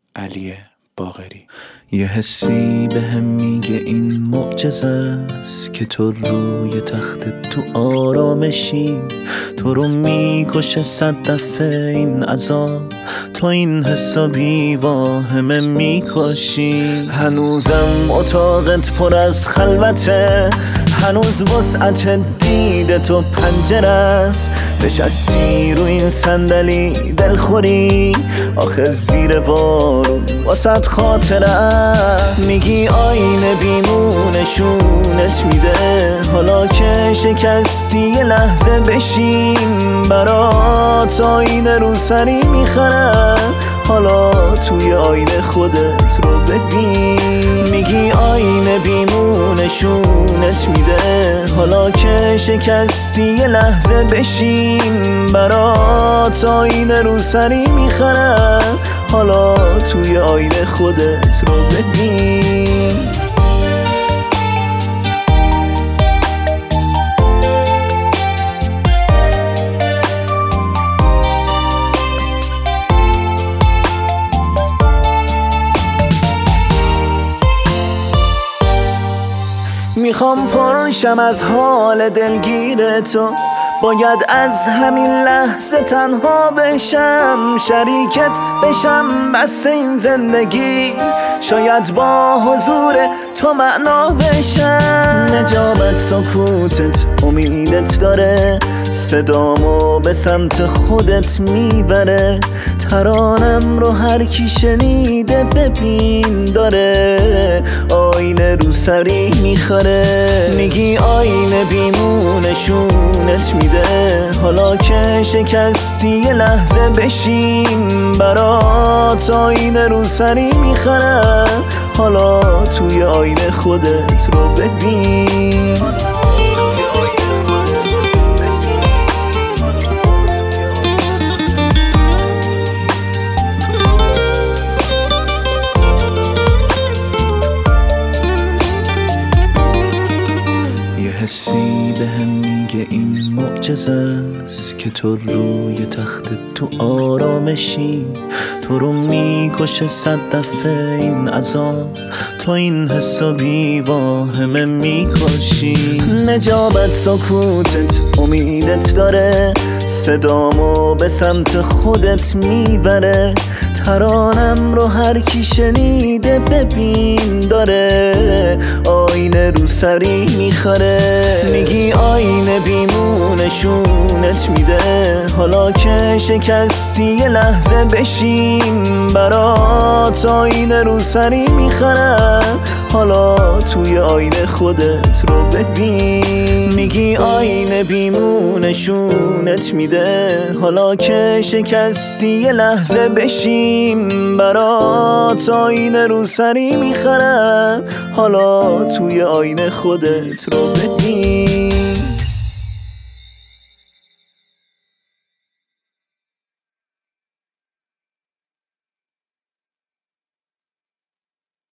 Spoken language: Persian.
علی باقری. یه حسی بهم میگه این معجزه است که تو روی تخت تو آرامشی، تو رو میکشه 100 دفعه این عذاب، تو این حسا بی واهمه میکشی. هنوزم اتاقت پر از خلوته، هنوز وسعت دید تو پنجره است، نشستی رو این صندلی دلخوری، آخه زیر بارون واسط خاطره. میگی آینه بیمونشونت میده، حالا که شکستی یه لحظه بشین برات آینه رو سری میخرن، حالا توی آینه خودت رو ببین. میگی آینه بیمونشونت میده، حالا که شکستی یه لحظه بشین برات آینه رو سری میخرن، حالا توی آینه خودت رو ببین. میخوام پرشم از حال دلگیر تو، باید از همین لحظه تنها بشم، شریکت بشم بس این زندگی، شاید با حضور تو معنا بشم. نجابت سکوتت امیدت داره، صدامو به سمت خودت میبره، ترانم رو هر کی شنیده ببین داره آینه رو سری میخوره. میگی آینه بیمونشونت میده، حالا که شکستی یه لحظه بشین برات آینه رو سری میخوره، حالا توی آینه خودت رو ببین. حسی بهم میگه این معجزه است که تو روی تخت تو آرامشی، تو رو میکشه 100 دفعه این عذاب، تو این حسا بی واهمه میکشی. نجابت سکوتت امیدت داره، صدامو به سمت خودت میبره، ترانم رو هر کی شنیده ببین داره آینه رو سری میخوره. میگی آینه بیمونشونت میده، حالا که شکستی یه لحظه بشین برات آینه رو سری میخوره، حالا توی آینه خودت رو ببین. میگی آینه بیمونشونت میده، حالا که شکستی یه لحظه بشین برات آینه رو سری میخوره، حالا توی آینه خودت رو ببین.